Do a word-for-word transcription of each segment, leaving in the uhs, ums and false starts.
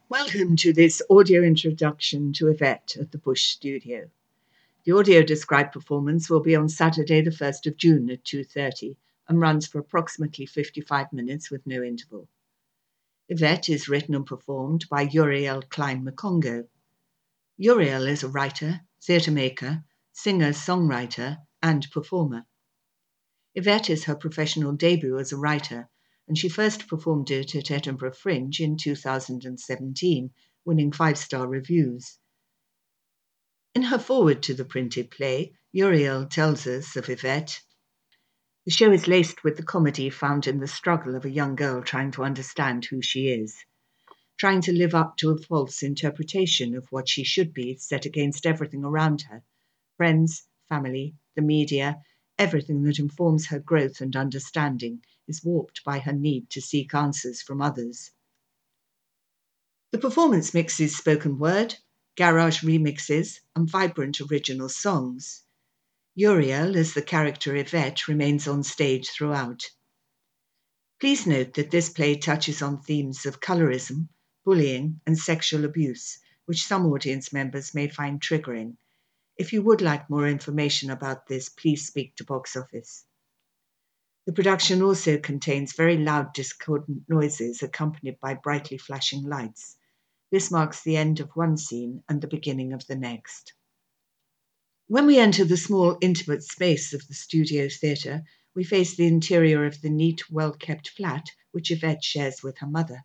Welcome to this audio introduction to Yvette at the Bush Studio. The audio described performance will be on Saturday the first of June at two thirty and runs for approximately fifty-five minutes with no interval. Yvette is written and performed by Uriel Klein Makongo. Uriel is a writer, theatre maker, singer, songwriter, and performer. Yvette is her professional debut as a writer, and she first performed it at Edinburgh Fringe in two thousand seventeen, winning five-star reviews. In her foreword to the printed play, Uriel tells us of Yvette. The show is laced with the comedy found in the struggle of a young girl trying to understand who she is, trying to live up to a false interpretation of what she should be set against everything around her, friends, family, the media. Everything that informs her growth and understanding is warped by her need to seek answers from others. The performance mixes spoken word, garage remixes, and vibrant original songs. Uriel, as the character Yvette, remains on stage throughout. Please note that this play touches on themes of colorism, bullying, and sexual abuse, which some audience members may find triggering. If you would like more information about this, please speak to Box Office. The production also contains very loud discordant noises accompanied by brightly flashing lights. This marks the end of one scene and the beginning of the next. When we enter the small, intimate space of the studio theatre, we face the interior of the neat, well-kept flat which Yvette shares with her mother.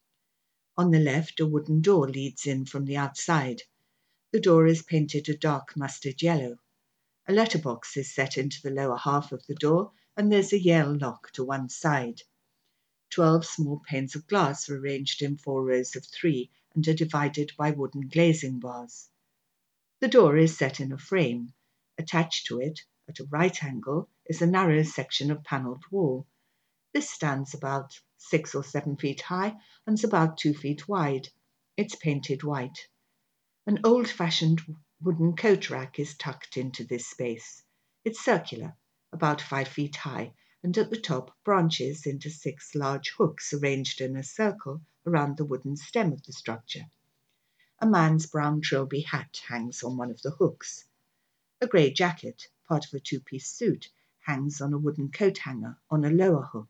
On the left, a wooden door leads in from the outside. The door is painted a dark mustard yellow. A letterbox is set into the lower half of the door, and there's a Yale lock to one side. Twelve small panes of glass are arranged in four rows of three and are divided by wooden glazing bars. The door is set in a frame. Attached to it, at a right angle, is a narrow section of panelled wall. This stands about six or seven feet high and is about two feet wide. It's painted white. An old-fashioned wooden coat rack is tucked into this space. It's circular, about five feet high, and at the top branches into six large hooks arranged in a circle around the wooden stem of the structure. A man's brown trilby hat hangs on one of the hooks. A grey jacket, part of a two-piece suit, hangs on a wooden coat hanger on a lower hook.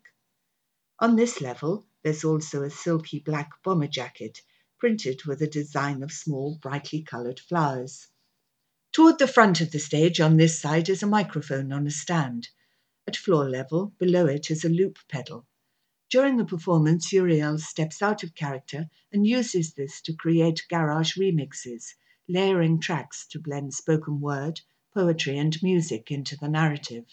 On this level, there's also a silky black bomber jacket, printed with a design of small, brightly coloured flowers. Toward the front of the stage on this side is a microphone on a stand. At floor level, below it is a loop pedal. During the performance, Uriel steps out of character and uses this to create garage remixes, layering tracks to blend spoken word, poetry, and music into the narrative.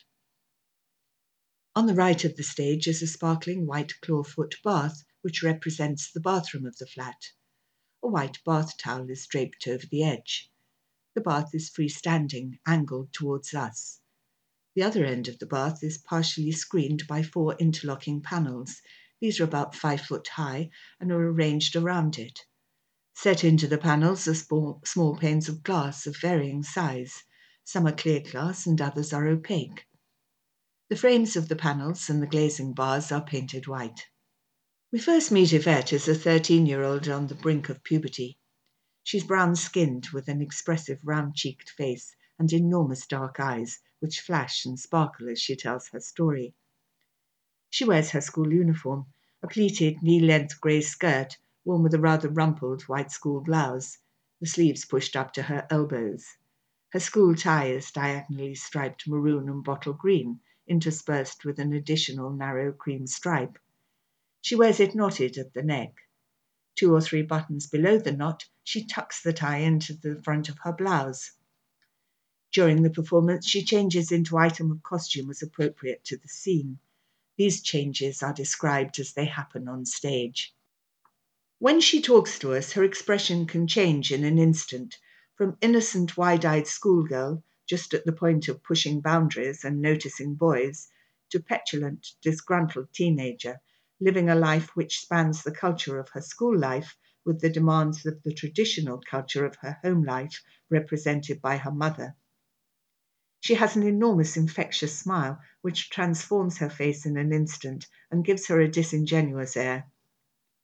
On the right of the stage is a sparkling white clawfoot bath, which represents the bathroom of the flat. A white bath towel is draped over the edge. The bath is freestanding, angled towards us. The other end of the bath is partially screened by four interlocking panels. These are about five foot high and are arranged around it. Set into the panels are small, small panes of glass of varying size. Some are clear glass and others are opaque. The frames of the panels and the glazing bars are painted white. We first meet Yvette as a thirteen-year-old on the brink of puberty. She's brown-skinned with an expressive round-cheeked face and enormous dark eyes, which flash and sparkle as she tells her story. She wears her school uniform, a pleated knee-length grey skirt worn with a rather rumpled white school blouse, the sleeves pushed up to her elbows. Her school tie is diagonally striped maroon and bottle green, interspersed with an additional narrow cream stripe. She wears it knotted at the neck. Two or three buttons below the knot, she tucks the tie into the front of her blouse. During the performance, she changes into item of costume as appropriate to the scene. These changes are described as they happen on stage. When she talks to us, her expression can change in an instant, from innocent, wide-eyed schoolgirl, just at the point of pushing boundaries and noticing boys, to petulant, disgruntled teenager, living a life which spans the culture of her school life with the demands of the traditional culture of her home life, represented by her mother. She has an enormous infectious smile, which transforms her face in an instant and gives her a disingenuous air.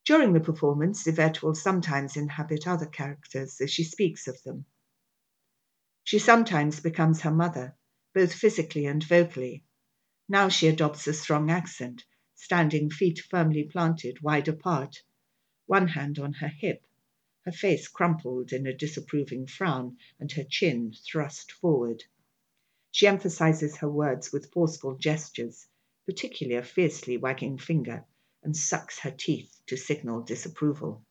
During the performance, Yvette will sometimes inhabit other characters as she speaks of them. She sometimes becomes her mother, both physically and vocally. Now she adopts a strong accent, standing feet firmly planted wide apart, one hand on her hip, her face crumpled in a disapproving frown and her chin thrust forward. She emphasizes her words with forceful gestures, particularly a fiercely wagging finger, and sucks her teeth to signal disapproval.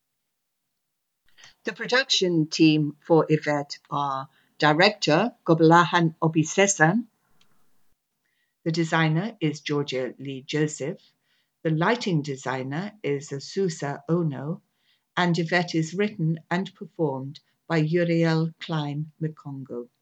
The production team for Yvette are director Gobelahan Obisesan, the designer is Georgia Lee Joseph, the lighting designer is Azusa Ono, and Yvette is written and performed by Uriel Klein Mikongo.